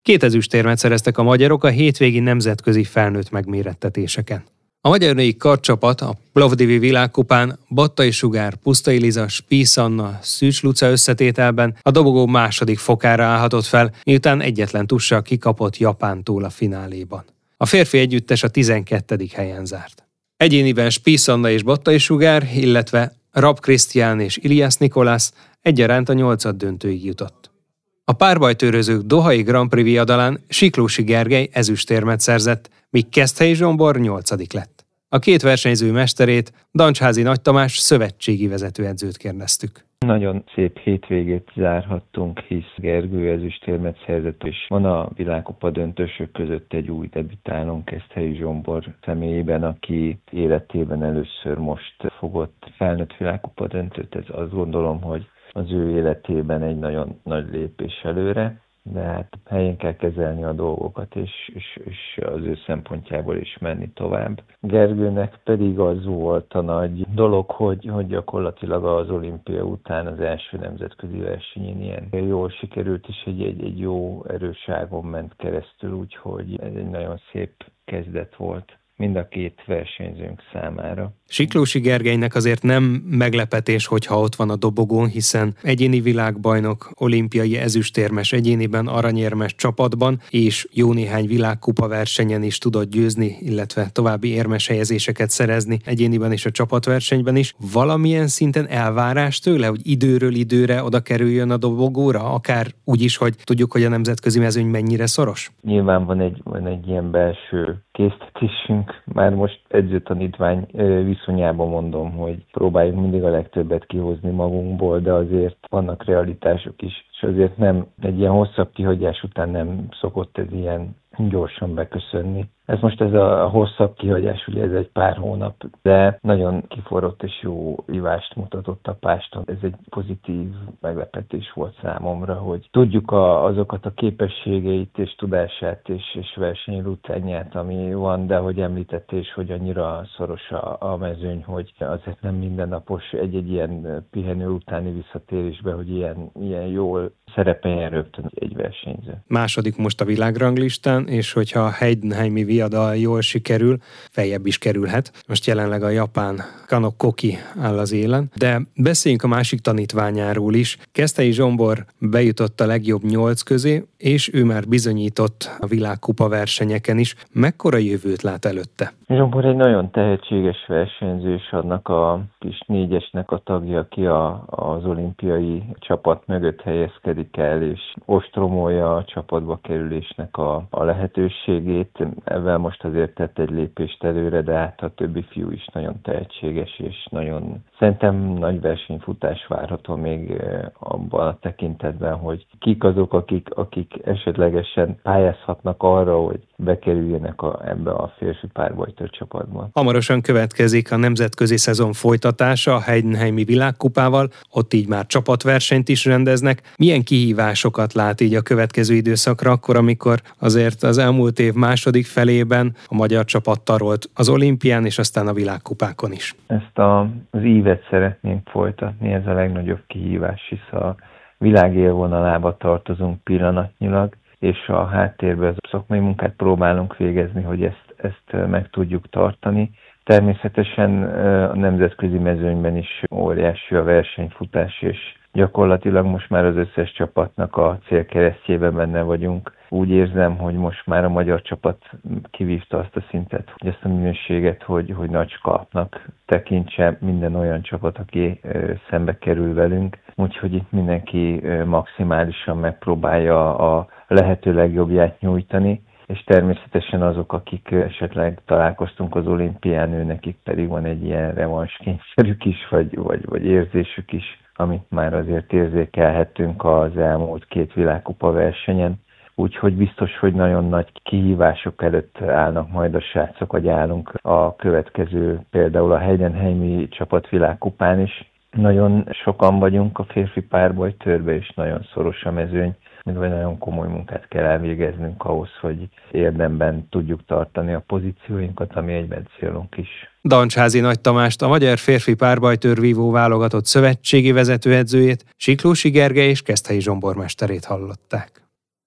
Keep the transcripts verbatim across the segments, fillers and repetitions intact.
Két ezüstérmet szereztek a magyarok a hétvégi nemzetközi felnőtt megmérettetéseken. A magyar női kardcsapat a Plovdivi világkupán Battai Sugár, Pusztai Liza, Spies Anna, Szűcs Luca összetételben a dobogó második fokára állhatott fel, miután egyetlen tussal kikapott Japántól a fináléban. A férfi együttes a tizenkettedik helyen zárt. Egyéniben Spies Anna és Battai Sugár, illetve Rab Krisztián és Ilias Nikolász egyaránt a nyolcaddöntőig jutott. A párbajtőrözők dohai Grand Prix viadalán Siklósi Gergely ezüstérmet szerzett, míg Keszthelyi Zsombor nyolcadik lett. A két versenyző mesterét, Dancsházi Nagy Tamás szövetségi vezetőedzőt kérdeztük. Nagyon szép hétvégét zárhattunk, hisz Gergő ezüstérmet szerzett, és van a világkupa döntősök között egy új debütálónk, Keszthelyi Zsombor személyében, aki életében először most fogott felnőtt világkupa döntőt. Ez azt gondolom, hogy az ő életében egy nagyon nagy lépés előre, de hát helyén kell kezelni a dolgokat, és, és, és az ő szempontjából is menni tovább. Gergőnek pedig az volt a nagy dolog, hogy, hogy gyakorlatilag az olimpia után az első nemzetközi versenyén ilyen jól sikerült, és egy, egy, egy jó erőságon ment keresztül, úgyhogy ez egy nagyon szép kezdet volt mind a két versenyzőnk számára. Siklósi Gergelynek azért nem meglepetés, hogyha ott van a dobogón, hiszen egyéni világbajnok, olimpiai ezüstérmes, egyéniben aranyérmes csapatban, és jó néhány világkupa versenyen is tudott győzni, illetve további érmes helyezéseket szerezni egyéniben és a csapatversenyben is. Valamilyen szinten elvárás tőle, hogy időről időre oda kerüljön a dobogóra, akár úgy is, hogy tudjuk, hogy a nemzetközi mezőny mennyire szoros? Nyilván van egy, van egy ilyen belső késztetésünk, már most edzőtanítvány viszonyában mondom, hogy próbáljuk mindig a legtöbbet kihozni magunkból, de azért vannak realitások is, és azért nem, egy ilyen hosszabb kihagyás után nem szokott ez ilyen gyorsan beköszönni. Ez most ez a hosszabb kihagyás, ugye ez egy pár hónap, de nagyon kiforrott és jó ívást mutatott a páston. Ez egy pozitív meglepetés volt számomra, hogy tudjuk a, azokat a képességeit és tudását és, és versenyrutánját, ami van, de hogy említette is, hogy annyira szoros a, a mezőny, hogy azért nem mindennapos egy-egy ilyen pihenő utáni visszatérésbe, hogy ilyen, ilyen jól szerepeljen rögtön egy versenyző. Második most a világranglistán, és hogyha a heidenheimi viadal jól sikerül, feljebb is kerülhet. Most jelenleg a japán Kano Koki áll az élen, de beszéljünk a másik tanítványáról is. Keszthelyi Zsombor bejutott a legjobb nyolc közé, és ő már bizonyított a világkupa versenyeken is. Mekkora jövőt lát előtte? Zsombor egy nagyon tehetséges versenyző, és annak a kis négyesnek a tagja, aki a, az olimpiai csapat mögött helyezkedik el, és ostromolja a csapatba kerülésnek a, a lehetőségét. Ezzel most azért tett egy lépést előre, de hát a többi fiú is nagyon tehetséges, és nagyon szerintem nagy versenyfutás várható még abban a tekintetben, hogy kik azok, akik, akik esetlegesen pályázhatnak arra, hogy bekerüljenek a, ebbe a férfi párbajtőr csapatban. Hamarosan következik a nemzetközi szezon folytatása a heidenheimi világkupával, ott így már csapatversenyt is rendeznek. Milyen kihívásokat lát így a következő időszakra, akkor, amikor azért az elmúlt év második felében a magyar csapat tarolt az olimpián és aztán a világkupákon is? Ezt a, az ívet szeretnénk folytatni, ez a legnagyobb kihívás, hisz a világ élvonalába tartozunk pillanatnyilag, és a háttérben szakmai munkát próbálunk végezni, hogy ezt, ezt meg tudjuk tartani. Természetesen a nemzetközi mezőnyben is óriási a versenyfutás, és gyakorlatilag most már az összes csapatnak a célkeresztjében benne vagyunk. Úgy érzem, hogy most már a magyar csapat kivívta azt a szintet, hogy ezt a minőséget, hogy, hogy nagy skalpnak tekintse minden olyan csapat, aki szembe kerül velünk. Úgyhogy itt mindenki maximálisan megpróbálja a lehető legjobbját nyújtani, és természetesen azok, akik esetleg találkoztunk az olimpián, ő nekik pedig van egy ilyen revanskényszerük is, vagy, vagy, vagy érzésük is, amit már azért érzékelhettünk az elmúlt két világkupa versenyen. Úgyhogy biztos, hogy nagyon nagy kihívások előtt állnak majd a srácok, vagy állunk a következő, például a heidenheimi csapat világkupán is. Nagyon sokan vagyunk a férfi párbajtőrbe, és nagyon szoros a mezőny, vagy nagyon komoly munkát kell elvégeznünk ahhoz, hogy érdemben tudjuk tartani a pozícióinkat, ami egyben célunk is. Dancsházi Nagy Tamást, a magyar férfi párbajtőrvívó válogatott szövetségi vezetőedzőjét, Siklósi Gergely és Keszthelyi Zsombor mesterét hallották.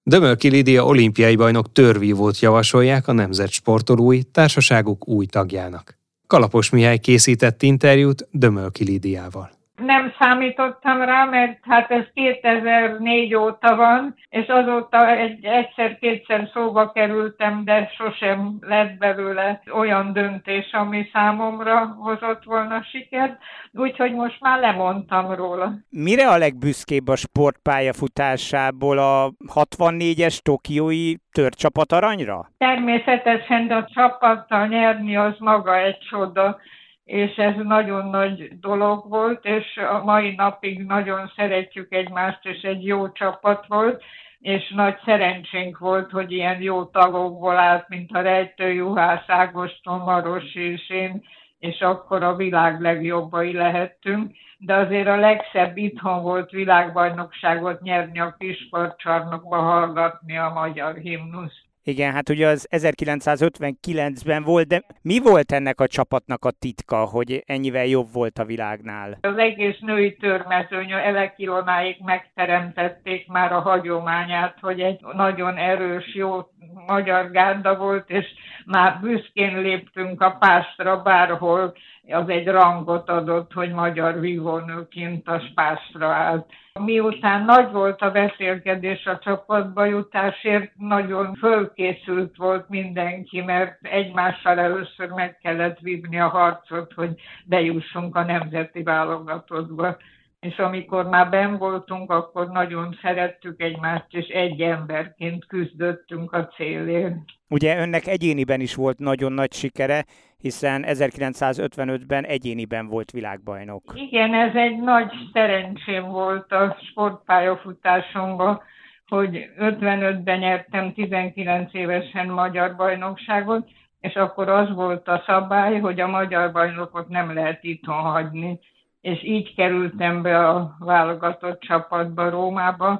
Dömölki Lídia olimpiai bajnok törvívót javasolják a nemzet sportolói társaságuk új tagjának. Kalapos Mihály készített interjút Dömölki Lídiával. Nem számítottam rá, mert hát ez kétezer-négy óta van, és azóta egy, egyszer-kétszer szóba kerültem, de sosem lett belőle olyan döntés, ami számomra hozott volna sikert, úgyhogy most már lemondtam róla. Mire a legbüszkébb a sportpályafutásából, a hatvannégyes tokiói törcsapat aranyra? Természetesen, de a csapattal nyerni az maga egy csoda, és ez nagyon nagy dolog volt, és a mai napig nagyon szeretjük egymást, és egy jó csapat volt, és nagy szerencsénk volt, hogy ilyen jó tagokból állt, mint a Rejtő Juhász, Ágoston, Maros és én, és akkor a világ legjobbai lehettünk, de azért a legszebb itthon volt világbajnokságot nyerni a Kispartcsarnokba, hallgatni a magyar himnuszt. Igen, hát ugye az ezerkilencszázötvenkilencben volt, de mi volt ennek a csapatnak a titka, hogy ennyivel jobb volt a világnál? Az egész női törmezőny, Elek Ilonáék megteremtették már a hagyományát, hogy egy nagyon erős, jó magyar gárda volt, és már büszkén léptünk a pástra bárhol, az egy rangot adott, hogy magyar vívónőként a pástra állt. Miután nagy volt a beszélkedés a csapatba jutásért, nagyon fölkészült volt mindenki, mert egymással először meg kellett vívni a harcot, hogy bejussunk a nemzeti válogatottba. És amikor már benn voltunk, akkor nagyon szerettük egymást, és egy emberként küzdöttünk a célért. Ugye önnek egyéniben is volt nagyon nagy sikere, hiszen ezerkilencszázötvenötben egyéniben volt világbajnok. Igen, ez egy nagy szerencsém volt a sportpályafutásomban, hogy ötvenötben nyertem tizenkilenc évesen magyar bajnokságot, és akkor az volt a szabály, hogy a magyar bajnokot nem lehet itthon hagyni. És így kerültem be a válogatott csapatba Rómába,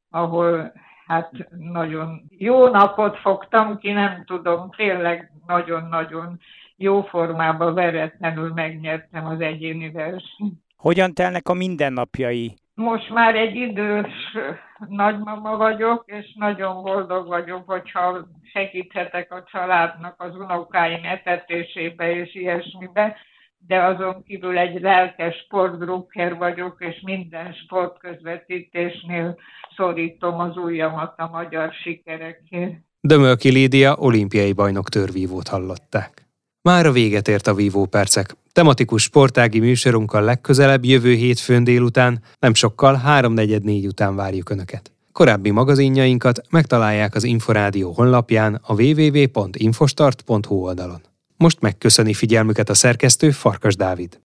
ahol hát nagyon jó napot fogtam ki, nem tudom, tényleg nagyon-nagyon jó formában veretlenül megnyertem az egyéni versenyt. Hogyan telnek a mindennapjai? Most már egy idős nagymama vagyok, és nagyon boldog vagyok, hogyha segíthetek a családnak az unokáim etetésébe és ilyesmibe, de azon kívül egy lelkes sportdrukker vagyok, és minden sportközvetítésnél szorítom az ujjamat a magyar sikerekért. Dömölki Lídia olimpiai bajnok törvívót hallották. Mára véget ért a Vívó Percek. Tematikus sportági műsorunkkal legközelebb jövő hétfőn délután, nem sokkal háromnegyed négy után várjuk Önöket. Korábbi magazinjainkat megtalálják az Inforádió honlapján a double-u double-u double-u pont infostart pont hu oldalon. Most megköszöni figyelmüket a szerkesztő, Farkas Dávid.